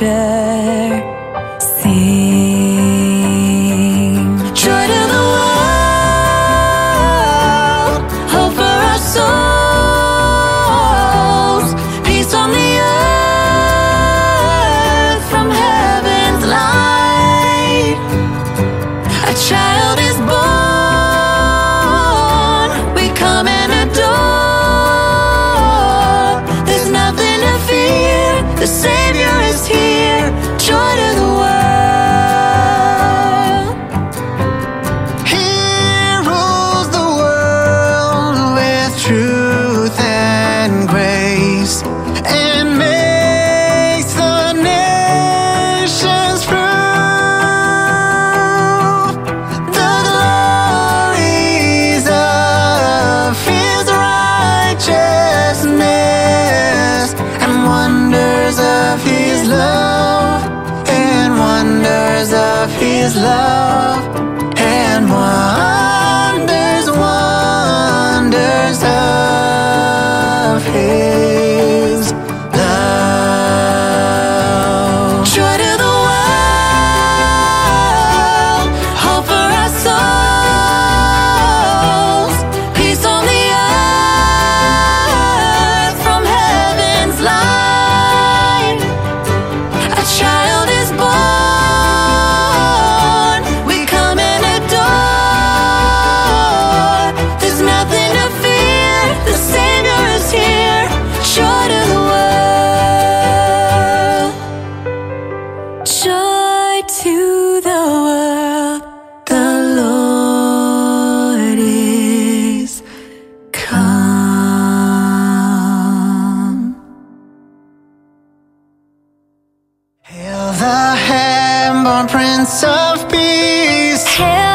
share. Sing joy to the world, hope for our souls, peace on the earth from heaven's light. A child is born, we come and adore. There's nothing to fear, the Savior is here. Joy to the world. He rules the world with truth and grace, and makes the nations prove the glories of His righteousness, and wonders of His love, and wonders of His love, and wonders, wonders of His love. Joy to the world, hope for our souls, peace on the earth from heaven's light. A child is born, we come and adore. There's nothing to fear, the Savior is here. Joy to the world. Joy to the world, the Lord is come. Hail the hand-born Prince of Peace. Hail